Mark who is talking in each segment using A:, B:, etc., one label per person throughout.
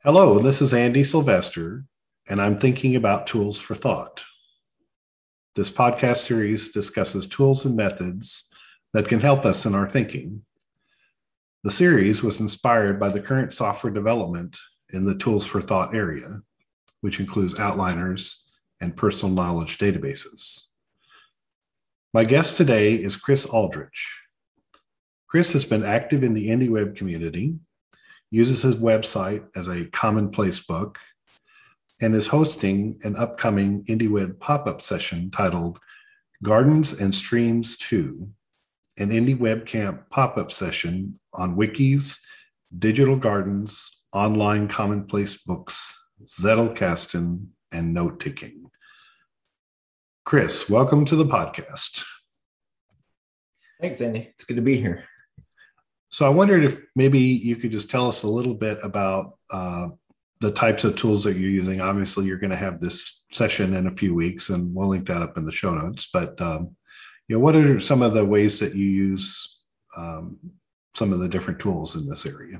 A: Hello, this is Andy Sylvester, and I'm thinking about tools for thought. This podcast series discusses tools and methods that can help us in our thinking. The series was inspired by the current software development in the tools for thought area, which includes outliners and personal knowledge databases. My guest today is Chris Aldrich. Chris has been active in the IndieWeb community, uses his website as a commonplace book, and is hosting an upcoming IndieWeb pop-up session titled Gardens and Streams 2, an IndieWeb Camp pop-up session on wikis, digital gardens, online commonplace books, Zettelkasten, and note-taking. Chris, welcome to the podcast.
B: Thanks, Andy. It's good to be here.
A: So I wondered if maybe you could just tell us a little bit about the types of tools that you're using. Obviously, you're going to have this session in a few weeks, and we'll link that up in the show notes. But what are some of the ways that you use some of the different tools in this area?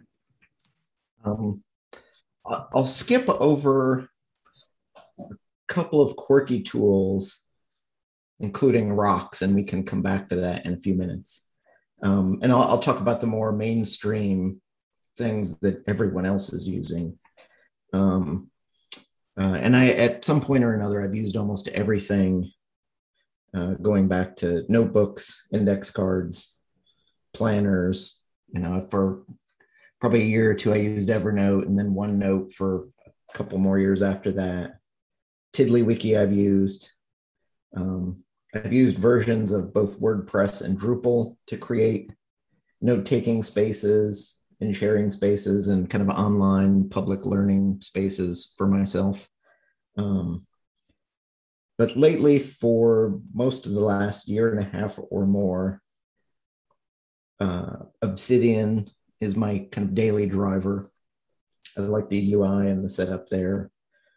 B: I'll skip over a couple of quirky tools, including rocks, and we can come back to that in a few minutes. And I'll talk about the more mainstream things that everyone else is using. And I, at some point or another, I've used almost everything, going back to notebooks, index cards, planners. For probably a year or two, I used Evernote, and then OneNote for a couple more years after that. TiddlyWiki I've used. I've used versions of both WordPress and Drupal to create note-taking spaces and sharing spaces and kind of online public learning spaces for myself. But lately, for most of the last year and a half or more, Obsidian is my kind of daily driver. I like the UI and the setup there.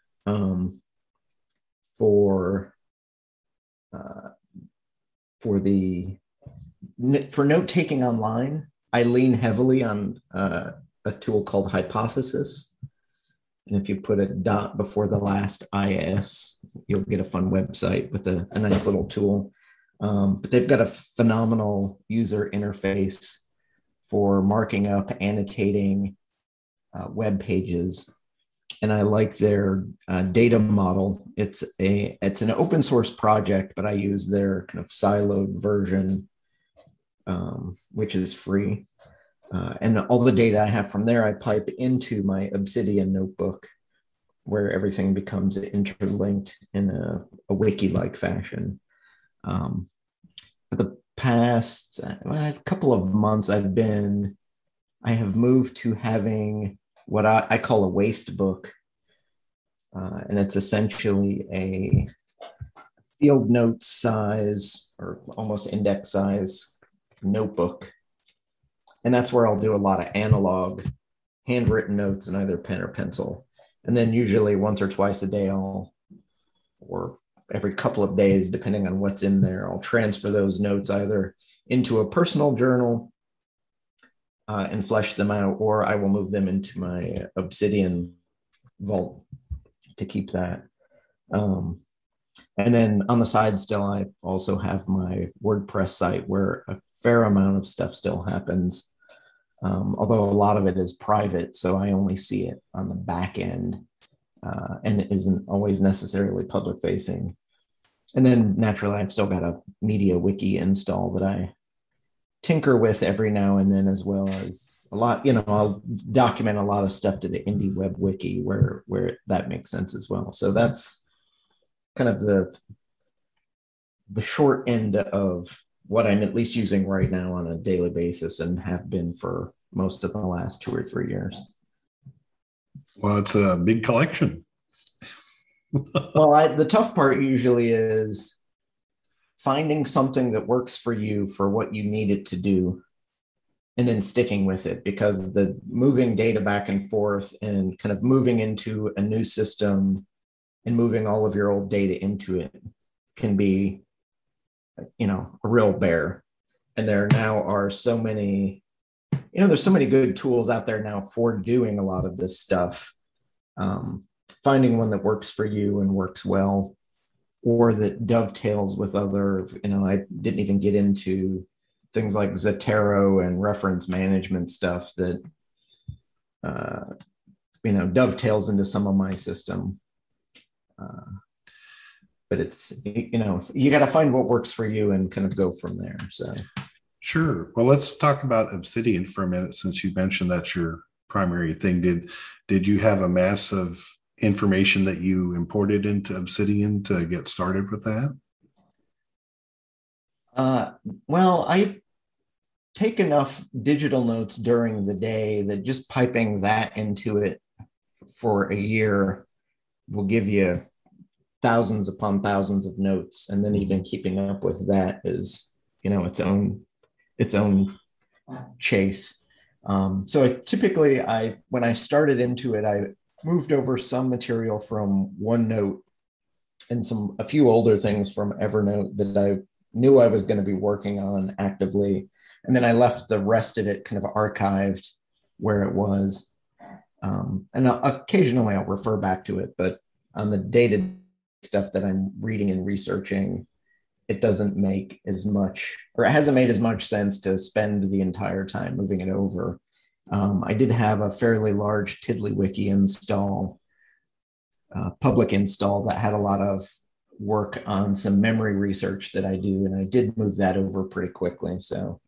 B: For note-taking online, I lean heavily on a tool called Hypothesis. And if you put a dot before the last IS, you'll get a fun website with a nice little tool. But they've got a phenomenal user interface for marking up, annotating web pages. And I like their data model. It's an open source project, but I use their kind of siloed version, which is free. And all the data I have from there, I pipe into my Obsidian notebook, where everything becomes interlinked in a wiki-like fashion. For the past couple of months, I have moved to having what I call a waste book. And it's essentially a field note size or almost index size notebook. And that's where I'll do a lot of analog handwritten notes in either pen or pencil. And then usually once or twice a day, or every couple of days, depending on what's in there, I'll transfer those notes either into a personal journal and flesh them out, or I will move them into my Obsidian vault to keep that. And then on the side still, I also have my WordPress site where a fair amount of stuff still happens, although a lot of it is private, so I only see it on the back end, and it isn't always necessarily public facing. And then naturally, I've still got a media wiki install that I tinker with every now and then, as well as a lot, I'll document a lot of stuff to the IndieWeb wiki where that makes sense as well. So that's kind of the short end of what I'm at least using right now on a daily basis, and have been for most of the last 2 or 3 years.
A: Well, it's a big collection.
B: Well, the tough part usually is finding something that works for you for what you need it to do, and then sticking with it, because the moving data back and forth and kind of moving into a new system and moving all of your old data into it can be, a real bear. And there now are so many, there's so many good tools out there now for doing a lot of this stuff. Finding one that works for you and works well, or that dovetails with other, I didn't even get into things like Zotero and reference management stuff that, dovetails into some of my system. But it's, you got to find what works for you and kind of go from there. So.
A: Sure. Well, let's talk about Obsidian for a minute, since you mentioned that's your primary thing. Did you have a mass of information that you imported into Obsidian to get started with that?
B: Well, I take enough digital notes during the day that just piping that into it for a year will give you thousands upon thousands of notes. And then even keeping up with that is, its own chase. So typically when I started into it, I moved over some material from OneNote and a few older things from Evernote that I knew I was going to be working on actively. And then I left the rest of it kind of archived where it was. And occasionally I'll refer back to it, but on the day-to-day stuff that I'm reading and researching, it doesn't make as much, or it hasn't made as much sense to spend the entire time moving it over. I did have a fairly large TiddlyWiki install, public install that had a lot of work on some memory research that I do, and I did move that over pretty quickly. So,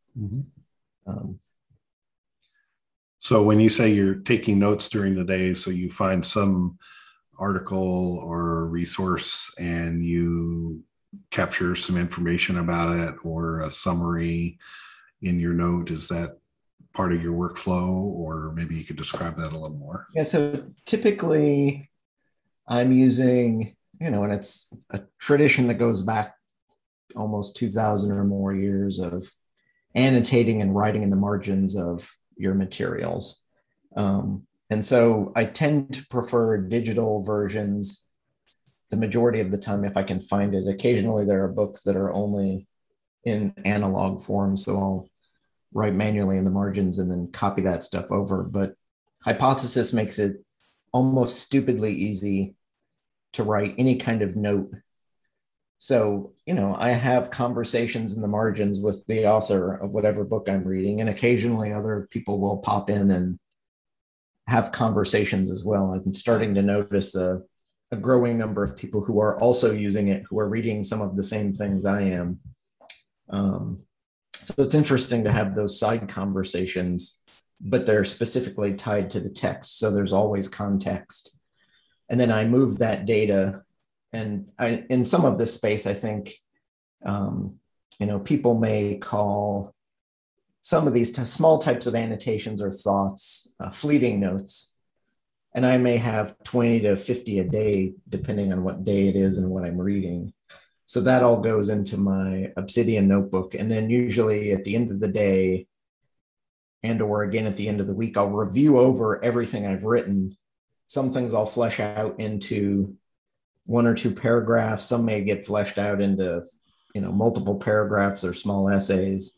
A: so when you say you're taking notes during the day, so you find some article or resource and you capture some information about it or a summary in your note, is that part of your workflow? Or maybe you could describe that a little more.
B: Yeah, so typically I'm using, and it's a tradition that goes back almost 2000 or more years of annotating and writing in the margins of your materials. And so I tend to prefer digital versions the majority of the time if I can find it. Occasionally there are books that are only in analog form, so I'll write manually in the margins and then copy that stuff over. But Hypothesis makes it almost stupidly easy to write any kind of note. So, I have conversations in the margins with the author of whatever book I'm reading, and occasionally other people will pop in and have conversations as well. I'm starting to notice a growing number of people who are also using it, who are reading some of the same things I am. So it's interesting to have those side conversations, but they're specifically tied to the text. So there's always context. And then I move that data. And in some of this space, I think, people may call some of these small types of annotations or thoughts fleeting notes. And I may have 20 to 50 a day, depending on what day it is and what I'm reading. So that all goes into my Obsidian notebook. And then usually at the end of the day, or again at the end of the week, I'll review over everything I've written. Some things I'll flesh out into one or two paragraphs. Some may get fleshed out into, multiple paragraphs or small essays.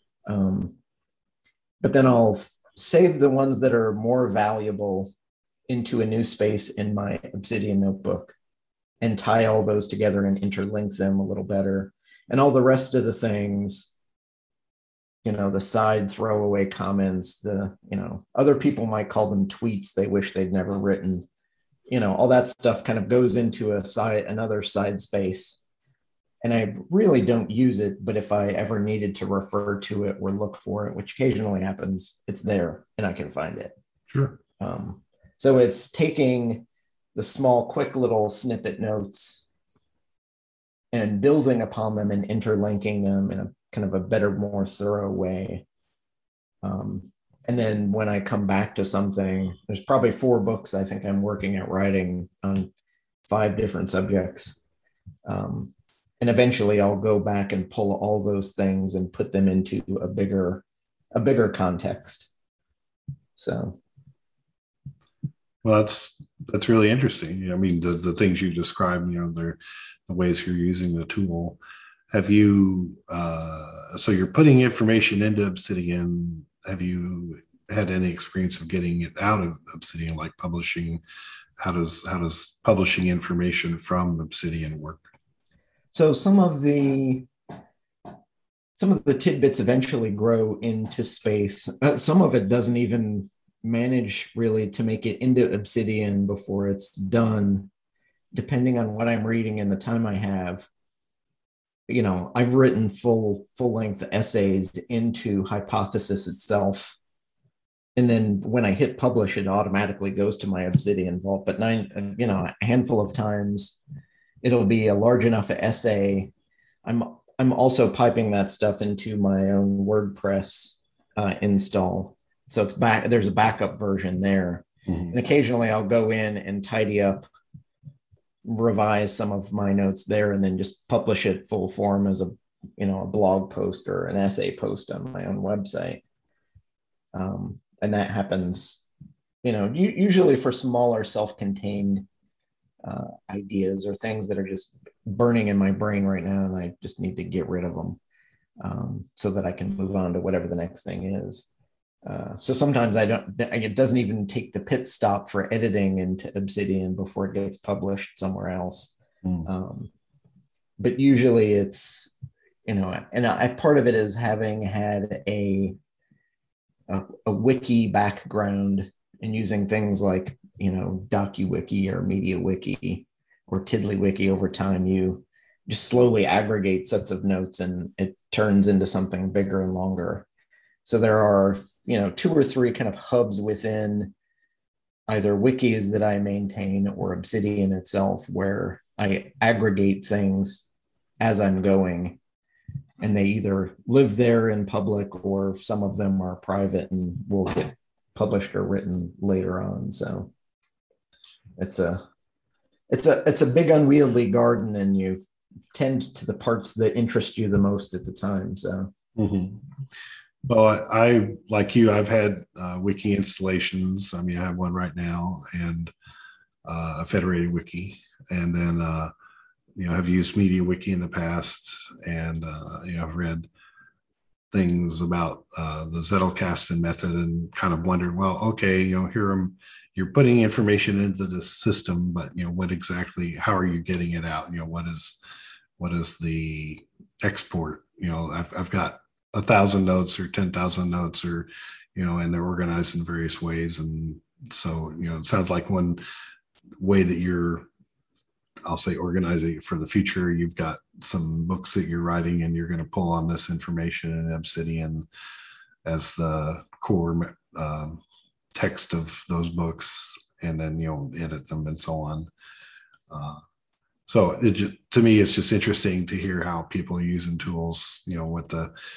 B: But then I'll save the ones that are more valuable into a new space in my Obsidian notebook and tie all those together and interlink them a little better. And all the rest of the things, the side throwaway comments, other people might call them tweets they wish they'd never written, all that stuff kind of goes into another side space. And I really don't use it, but if I ever needed to refer to it or look for it, which occasionally happens, it's there and I can find it.
A: Sure.
B: So it's taking the small, quick little snippet notes and building upon them and interlinking them in a kind of a better, more thorough way. And then when I come back to something, there's probably 4 books I think I'm working at writing on 5 different subjects. And eventually I'll go back and pull all those things and put them into a bigger context. So.
A: Well, that's really interesting. I mean, the things you described, they're the ways you're using the tool. Have you, so you're putting information into Obsidian. Have you had any experience of getting it out of Obsidian, like publishing how does publishing information from Obsidian work?
B: So some of the tidbits eventually grow into space. Some of it doesn't even manage really to make it into Obsidian before it's done, depending on what I'm reading and the time I have. I've written full length essays into Hypothesis itself, and then when I hit publish, it automatically goes to my Obsidian vault. But a handful of times, it'll be a large enough essay. I'm also piping that stuff into my own WordPress install, so it's back. There's a backup version there, and occasionally I'll go in and tidy up, revise some of my notes there, and then just publish it full form as a blog post or an essay post on my own website. And that happens, usually for smaller self-contained ideas or things that are just burning in my brain right now, and I just need to get rid of them so that I can move on to whatever the next thing is. So sometimes it doesn't even take the pit stop for editing into Obsidian before it gets published somewhere else. But usually it's, and part of it is having had a wiki background and using things like, DocuWiki or MediaWiki or TiddlyWiki. Over time, you just slowly aggregate sets of notes and it turns into something bigger and longer. So there are, 2 or 3 kind of hubs within either wikis that I maintain or Obsidian itself, where I aggregate things as I'm going, and they either live there in public or some of them are private and will get published or written later on. So it's a big unwieldy garden, and you tend to the parts that interest you the most at the time. So.
A: Well, I like you. I've had wiki installations. I mean, I have one right now, and a federated wiki, and then I've used MediaWiki in the past, and I've read things about the Zettelkasten method, and kind of wondered, well, okay, you're putting information into the system, but what exactly? How are you getting it out? What is the export? I've got 1,000 notes or 10,000 notes, or and they're organized in various ways, and so it sounds like one way that you're, I'll say, organizing for the future. You've got some books that you're writing, and you're going to pull on this information in Obsidian as the core text of those books, and then edit them and so on. So to me, it's just interesting to hear how people are using tools. What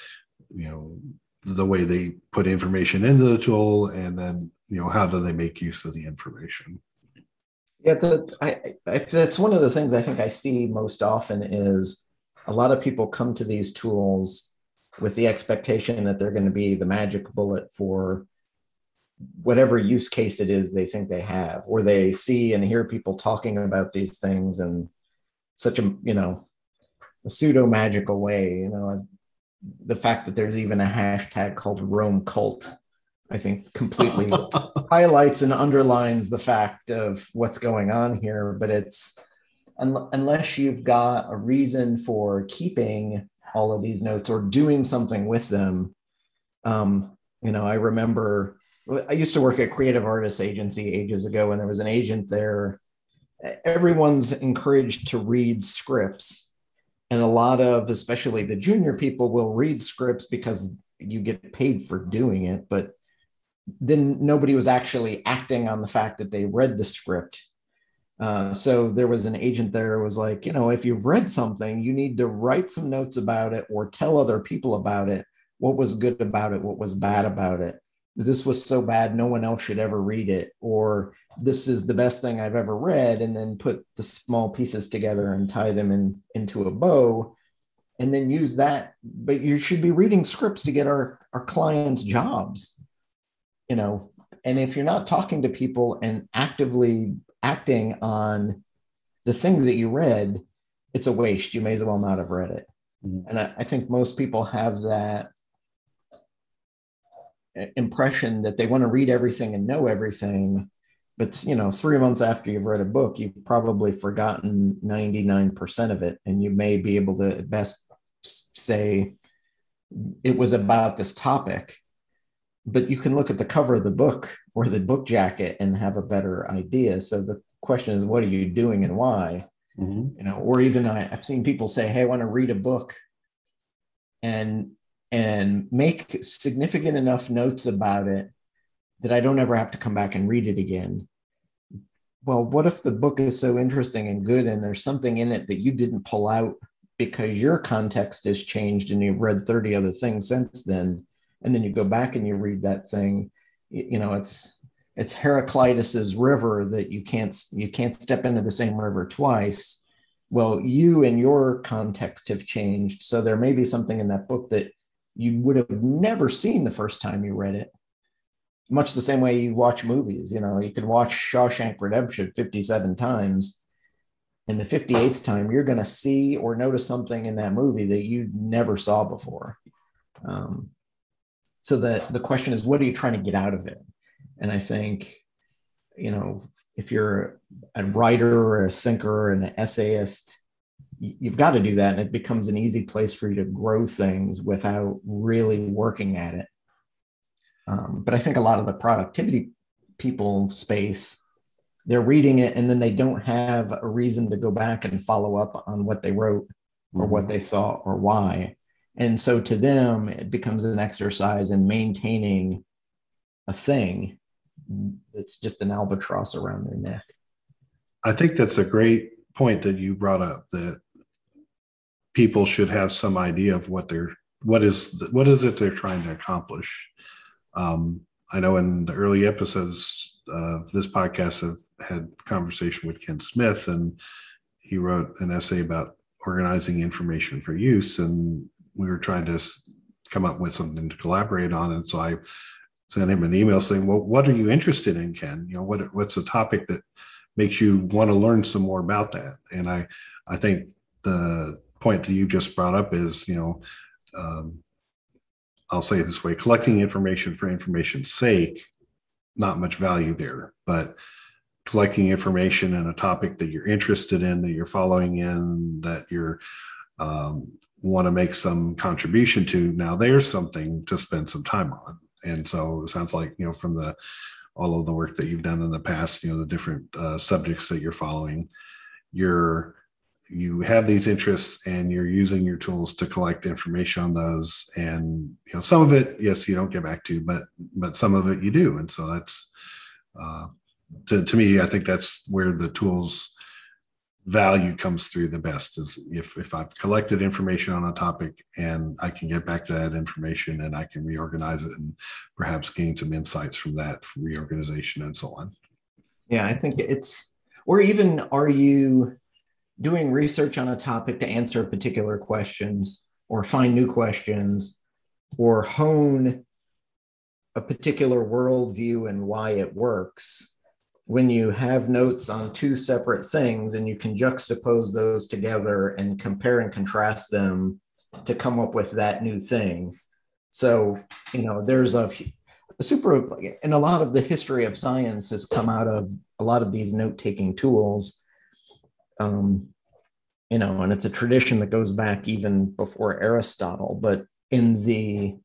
A: the way they put information into the tool, and then how do they make use of the information.
B: Yeah, that's one of the things I think I see most often is a lot of people come to these tools with the expectation that they're going to be the magic bullet for whatever use case it is they think they have, or they see and hear people talking about these things in such a pseudo magical way. The fact that there's even a hashtag called Rome Cult, I think, completely highlights and underlines the fact of what's going on here. But it's unless you've got a reason for keeping all of these notes or doing something with them. I remember I used to work at Creative Artists Agency ages ago, and there was an agent there. Everyone's encouraged to read scripts. And a lot of, especially the junior people, will read scripts because you get paid for doing it. But then nobody was actually acting on the fact that they read the script. So there was an agent there who was like, if you've read something, you need to write some notes about it or tell other people about it. What was good about it? What was bad about it? This was so bad, no one else should ever read it. Or this is the best thing I've ever read. And then put the small pieces together and tie them into a bow, and then use that. But you should be reading scripts to get our clients jobs, and if you're not talking to people and actively acting on the thing that you read, it's a waste. You may as well not have read it. And I think most people have that impression that they want to read everything and know everything, But 3 months after you've read a book, you've probably forgotten 99% of it, and you may be able to at best say it was about this topic, but you can look at the cover of the book or the book jacket and have a better idea. So the question is, what are you doing and why? Or even I've seen people say, hey, I want to read a book and make significant enough notes about it that I don't ever have to come back and read it again. Well, what if the book is so interesting and good and there's something in it that you didn't pull out because your context has changed and you've read 30 other things since then, and then you go back and you read that thing, it's Heraclitus's river that you can't step into the same river twice. Well, you and your context have changed, so there may be something in that book that you would have never seen the first time you read it. Much the same way you watch movies. You could watch Shawshank Redemption 57 times, and the 58th time you're going to see or notice something in that movie that you never saw before. So the question is, what are you trying to get out of it? And I think, if you're a writer or a thinker and an essayist, you've got to do that. And it becomes an easy place for you to grow things without really working at it. But I think a lot of the productivity people space, they're reading it and then they don't have a reason to go back and follow up on what they wrote or what they thought or why. And so to them, it becomes an exercise in maintaining a thing that's just an albatross around their neck.
A: I think that's a great point that you brought up, that people should have some idea of what is it they're trying to accomplish. I know in the early episodes of this podcast, I've had conversation with Ken Smith, and he wrote an essay about organizing information for use, and we were trying to come up with something to collaborate on. And so I sent him an email saying, well, what are you interested in, Ken? What's a topic that makes you want to learn some more about that? And I think the point that you just brought up is, I'll say it this way: collecting information for information's sake, not much value there, but collecting information in a topic that you're interested in, that you're following in, that you're want to make some contribution to, now there's something to spend some time on. And so it sounds like, from all of the work that you've done in the past, the different subjects that you're following, you have these interests and you're using your tools to collect information on those. And, some of it, yes, you don't get back to, but some of it you do. And so that's, to me, I think that's where the tools value comes through the best, is if I've collected information on a topic and I can get back to that information and I can reorganize it and perhaps gain some insights from that reorganization and so on.
B: Yeah, I think or even, are you doing research on a topic to answer particular questions or find new questions or hone a particular worldview and why it works? When you have notes on two separate things and you can juxtapose those together and compare and contrast them to come up with that new thing. So, there's a and a lot of the history of science has come out of a lot of these note-taking tools. And it's a tradition that goes back even before Aristotle, but in the,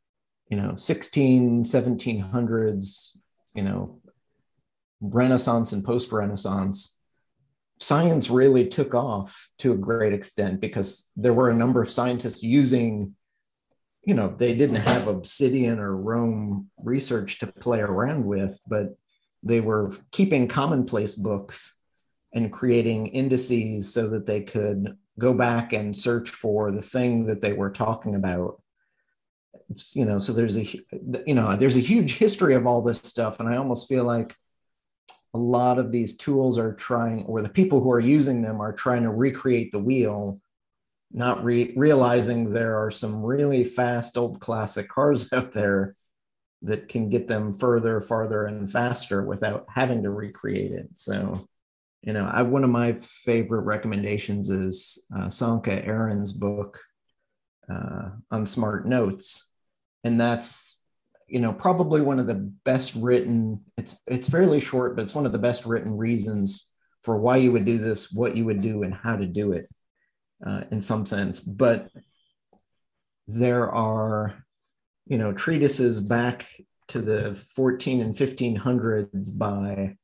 B: 1700s, Renaissance and post-Renaissance, science really took off to a great extent because there were a number of scientists using, they didn't have Obsidian or Rome research to play around with, but they were keeping commonplace books and creating indices so that they could go back and search for the thing that they were talking about. So there's a huge history of all this stuff. And I almost feel like a lot of these tools are trying, or the people who are using them are trying to recreate the wheel, not realizing there are some really fast old classic cars out there that can get them further, farther, and faster without having to recreate it. So, one of my favorite recommendations is Sanka Aaron's book on smart notes. And that's, probably one of the best written, it's fairly short, but it's one of the best written reasons for why you would do this, what you would do, and how to do it, in some sense. But there are, treatises back to the 14 and 1500s by,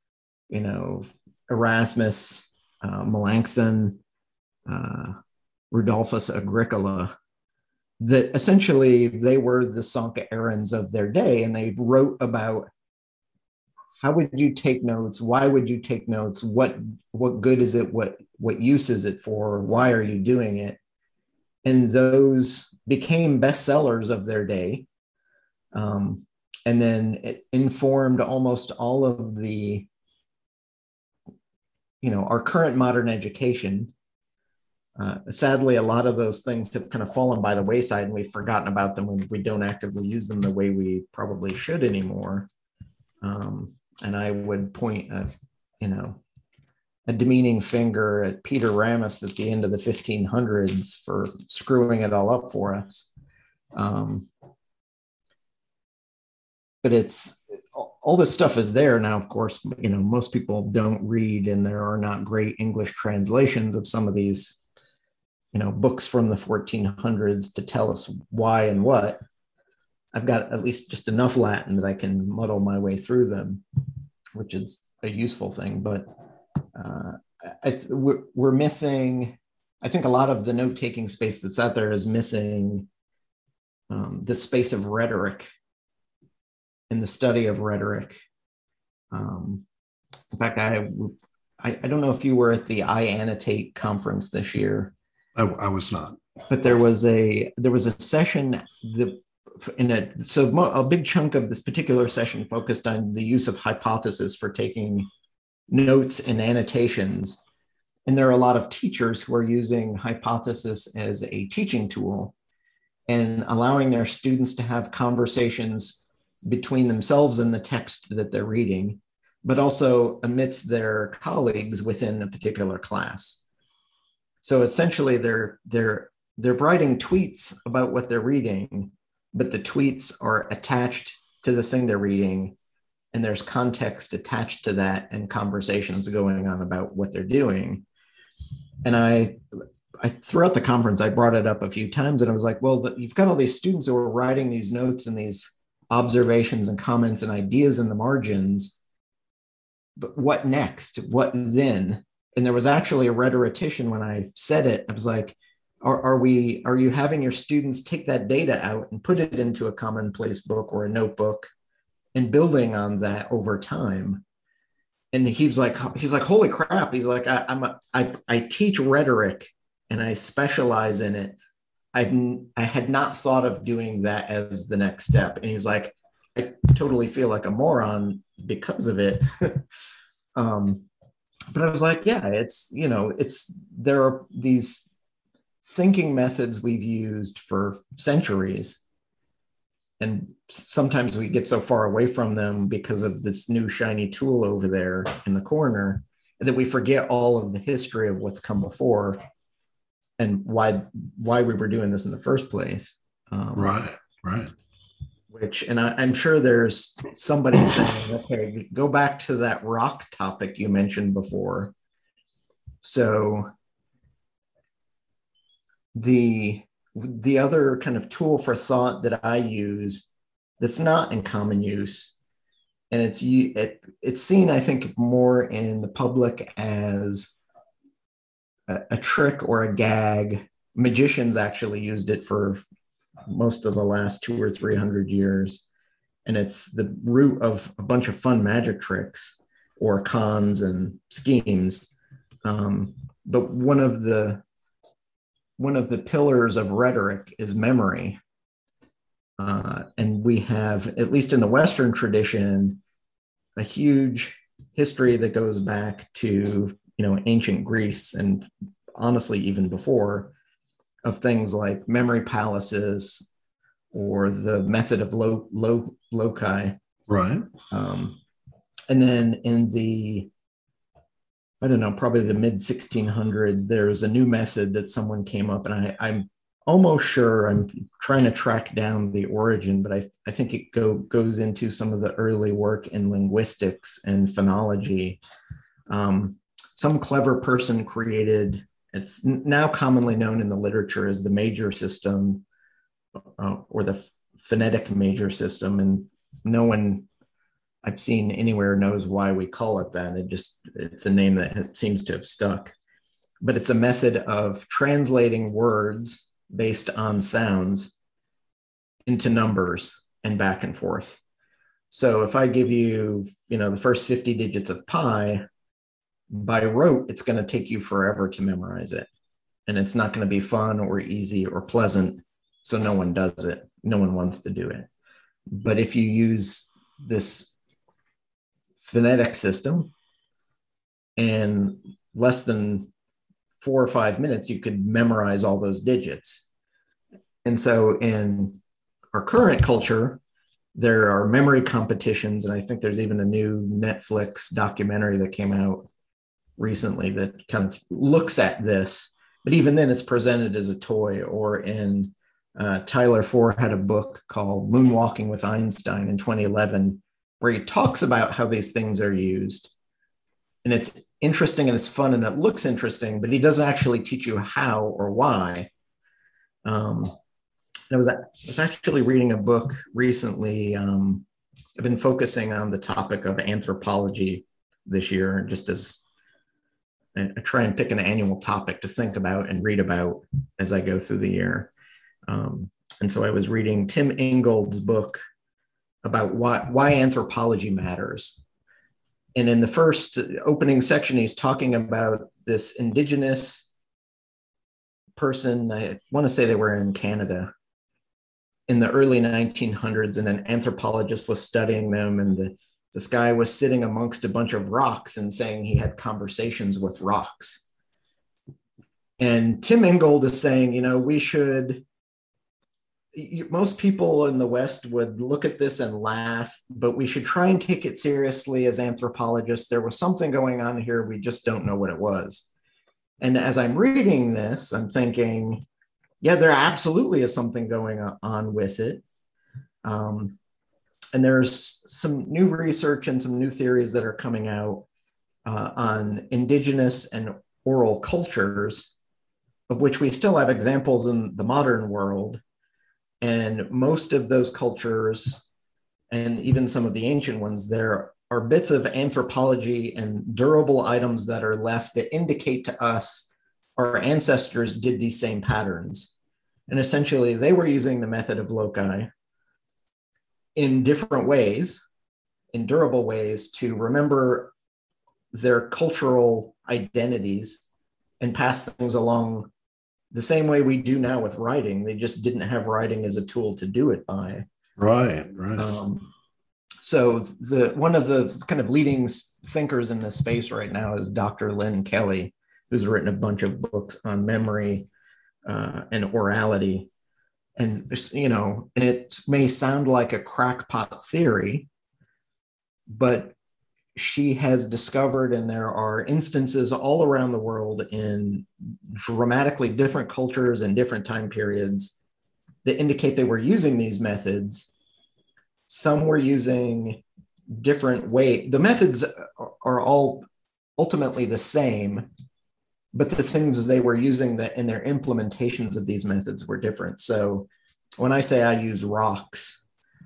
B: Erasmus, Melanchthon, Rudolphus Agricola, that essentially they were the Sancta Erans of their day, and they wrote about how would you take notes, why would you take notes, what good is it, what use is it for, why are you doing it, and those became bestsellers of their day, and then it informed almost all of the our current modern education. Sadly, a lot of those things have kind of fallen by the wayside, and we've forgotten about them when we don't actively use them the way we probably should anymore. And I would point a demeaning finger at Peter Ramus at the end of the 1500s for screwing it all up for us. But it's all this stuff is there now. Of course, most people don't read, and there are not great English translations of some of these books from the 1400s to tell us why and what. I've got at least just enough Latin that I can muddle my way through them, which is a useful thing. But we're missing, I think a lot of the note-taking space that's out there is missing the space of rhetoric and the study of rhetoric. In fact, I don't know if you were at the iAnnotate conference this year.
A: I was not.
B: But there was a session a big chunk of this particular session focused on the use of hypothesis for taking notes and annotations. And there are a lot of teachers who are using hypothesis as a teaching tool and allowing their students to have conversations between themselves and the text that they're reading, but also amidst their colleagues within a particular class. So essentially, they're writing tweets about what they're reading, but the tweets are attached to the thing they're reading, and there's context attached to that and conversations going on about what they're doing. And I throughout the conference, I brought it up a few times, and I was like, well, you've got all these students who are writing these notes and these observations and comments and ideas in the margins, but what next? What then? And there was actually a rhetorician when I said it. I was like, are you having your students take that data out and put it into a commonplace book or a notebook and building on that over time? And he's like, holy crap. He's like, I teach rhetoric and I specialize in it. I had not thought of doing that as the next step. And he's like, I totally feel like a moron because of it. But I was like, yeah, there are these thinking methods we've used for centuries. And sometimes we get so far away from them because of this new shiny tool over there in the corner that we forget all of the history of what's come before and why we were doing this in the first place.
A: Right.
B: And I'm sure there's somebody saying, okay, go back to that rock topic you mentioned before. So the other kind of tool for thought that I use that's not in common use, and it's seen, I think, more in the public as a trick or a gag. Magicians actually used it for most of the last 200 or 300 years. And it's the root of a bunch of fun magic tricks or cons and schemes. But one of the pillars of rhetoric is memory. And we have, at least in the Western tradition, a huge history that goes back to, ancient Greece and honestly, even before, of things like memory palaces or the method of loci.
A: Right.
B: And then in the, probably the mid 1600s, there's a new method that someone came up, and I'm almost sure. I'm trying to track down the origin, but I think it goes into some of the early work in linguistics and phonology. Some clever person created, it's now commonly known in the literature as the major system, or the phonetic major system. And no one I've seen anywhere knows why we call it that. It's a name that seems to have stuck. But it's a method of translating words based on sounds into numbers and back and forth. So if I give you, the first 50 digits of pi, by rote, it's going to take you forever to memorize it. And it's not going to be fun or easy or pleasant. So no one does it. No one wants to do it. But if you use this phonetic system, in less than 4 or 5 minutes, you could memorize all those digits. And so in our current culture, there are memory competitions. And I think there's even a new Netflix documentary that came out recently that kind of looks at this. But even then, it's presented as a toy. Or in Tyler Four had a book called Moonwalking with Einstein in 2011, where he talks about how these things are used. And it's interesting and it's fun and it looks interesting, but he doesn't actually teach you how or why. I was actually reading a book recently. I've been focusing on the topic of anthropology this year, just as I try and pick an annual topic to think about and read about as I go through the year. And so I was reading Tim Ingold's book about why anthropology matters. And in the first opening section, he's talking about this indigenous person. I want to say they were in Canada in the early 1900s, and an anthropologist was studying them. And this guy was sitting amongst a bunch of rocks and saying he had conversations with rocks. And Tim Ingold is saying, most people in the West would look at this and laugh, but we should try and take it seriously as anthropologists. There was something going on here. We just don't know what it was. And as I'm reading this, I'm thinking, yeah, there absolutely is something going on with it. And there's some new research and some new theories that are coming out on indigenous and oral cultures, of which we still have examples in the modern world. And most of those cultures, and even some of the ancient ones, there are bits of anthropology and durable items that are left that indicate to us our ancestors did these same patterns. And essentially, they were using the method of loci in different ways, in durable ways, to remember their cultural identities and pass things along the same way we do now with writing. They just didn't have writing as a tool to do it by.
A: Right.
B: So one of the kind of leading thinkers in this space right now is Dr. Lynn Kelly, who's written a bunch of books on memory and orality. And, and it may sound like a crackpot theory, but she has discovered, and there are instances all around the world in dramatically different cultures and different time periods that indicate they were using these methods. Some were using different ways. The methods are all ultimately the same, but the things they were using in their implementations of these methods were different. So when I say I use rocks,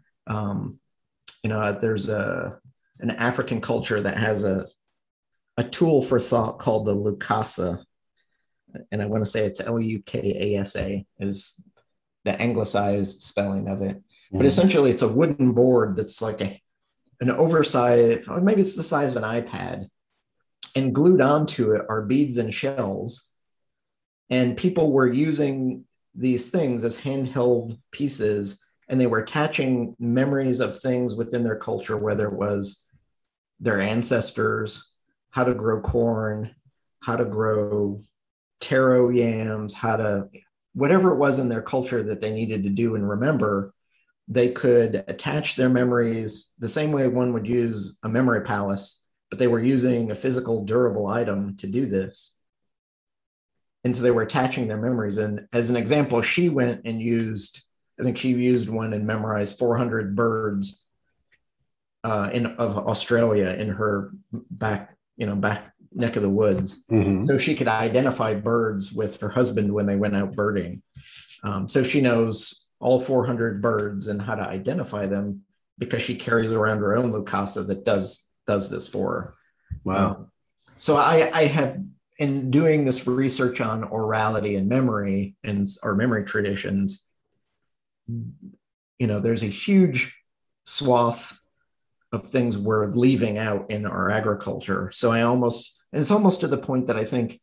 B: there's an African culture that has a tool for thought called the Lukasa. And I want to say it's Lukasa is the anglicized spelling of it. But essentially it's a wooden board that's like an oversized, or maybe it's the size of an iPad, and glued onto it are beads and shells. And people were using these things as handheld pieces, and they were attaching memories of things within their culture, whether it was their ancestors, how to grow corn, how to grow taro yams, whatever it was in their culture that they needed to do and remember. They could attach their memories the same way one would use a memory palace, but they were using a physical, durable item to do this. And so they were attaching their memories. And as an example, she went and used, I think she used one and memorized 400 birds of Australia in her back neck of the woods.
A: Mm-hmm.
B: So she could identify birds with her husband when they went out birding. So she knows all 400 birds and how to identify them because she carries around her own Lukasa that does this for her.
A: Wow.
B: So I have, in doing this research on orality and memory and our memory traditions, there's a huge swath of things we're leaving out in our agriculture. So it's almost to the point that I think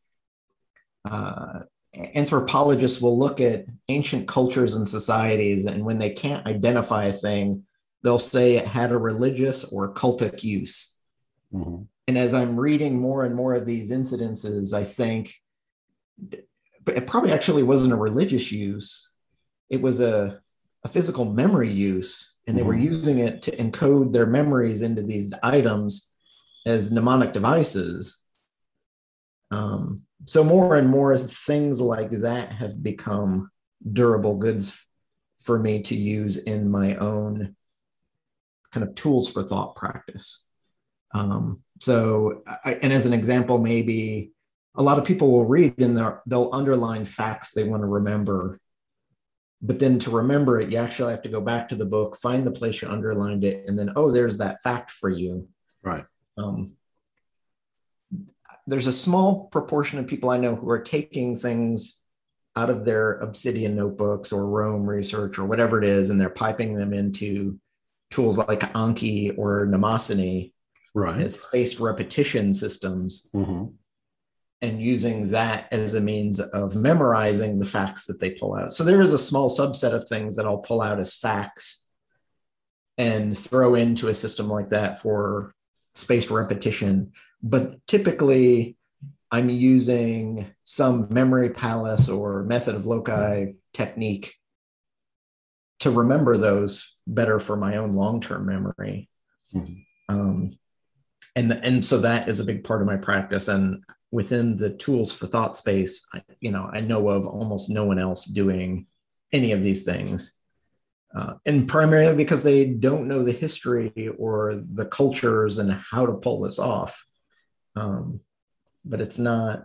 B: anthropologists will look at ancient cultures and societies, and when they can't identify a thing, they'll say it had a religious or cultic use.
A: Mm-hmm.
B: And as I'm reading more and more of these incidences, I think it probably actually wasn't a religious use. It was a physical memory use, and they were using it to encode their memories into these items as mnemonic devices. So more and more things like that have become durable goods for me to use in my own kind of tools for thought practice. And as an example, maybe a lot of people will read and they'll underline facts they want to remember. But then to remember it, you actually have to go back to the book, find the place you underlined it, and then, there's that fact for you.
A: Right.
B: There's a small proportion of people I know who are taking things out of their Obsidian notebooks or Roam research or whatever it is, and they're piping them into tools like Anki or Mnemosine,
A: right,
B: as spaced repetition systems, and using that as a means of memorizing the facts that they pull out. So there is a small subset of things that I'll pull out as facts and throw into a system like that for spaced repetition. But typically, I'm using some memory palace or method of loci technique to remember those better for my own long-term memory. And so that is a big part of my practice. And within the tools for thought space, I know of almost no one else doing any of these things. And primarily because they don't know the history or the cultures and how to pull this off. But it's not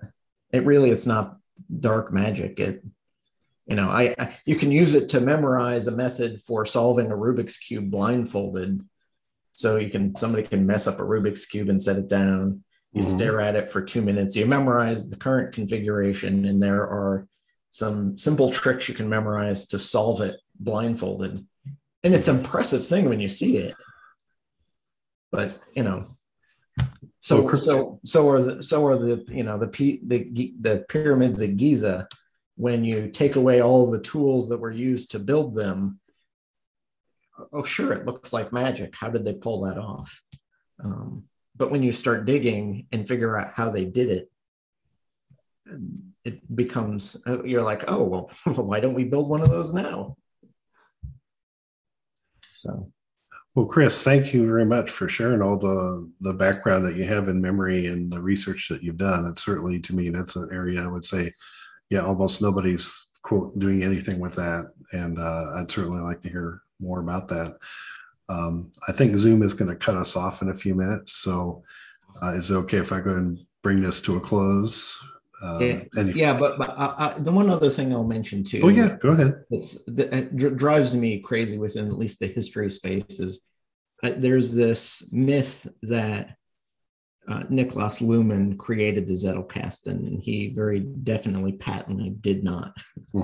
B: dark magic. You can use it to memorize a method for solving a Rubik's Cube blindfolded. So somebody can mess up a Rubik's Cube and set it down. You stare at it for 2 minutes. You memorize the current configuration, and there are some simple tricks you can memorize to solve it blindfolded. And it's an impressive thing when you see it. But so are the pyramids at Giza. When you take away all the tools that were used to build them, sure, it looks like magic. How did they pull that off? But when you start digging and figure out how they did it, it becomes, you're like, oh, well, why don't we build one of those now? So.
A: Well, Chris, thank you very much for sharing all the background that you have in memory and the research that you've done. And certainly, to me, that's an area I would say, almost nobody's quote doing anything with that. And I'd certainly like to hear more about that. I think Zoom is going to cut us off in a few minutes. So is it okay if I go ahead and bring this to a close?
B: But the one other thing I'll mention too.
A: Oh yeah, go ahead.
B: It drives me crazy within at least the history space is there's this myth that Niklas Luhmann created the Zettelkasten, and he very definitely patently did not.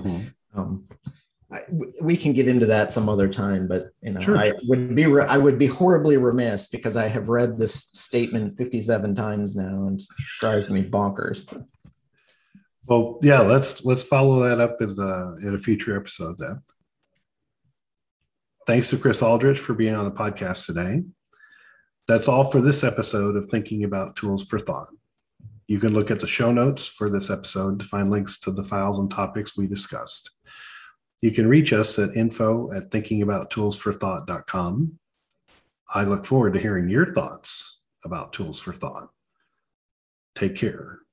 B: We can get into that some other time, but
A: sure.
B: I would be horribly remiss because I have read this statement 57 times now, and it drives me bonkers.
A: Well, yeah, let's follow that up in a future episode then. Thanks to Chris Aldrich for being on the podcast today. That's all for this episode of Thinking About Tools for Thought. You can look at the show notes for this episode to find links to the files and topics we discussed. You can reach us at info@thinkingabouttoolsforthought.com. I look forward to hearing your thoughts about tools for thought. Take care.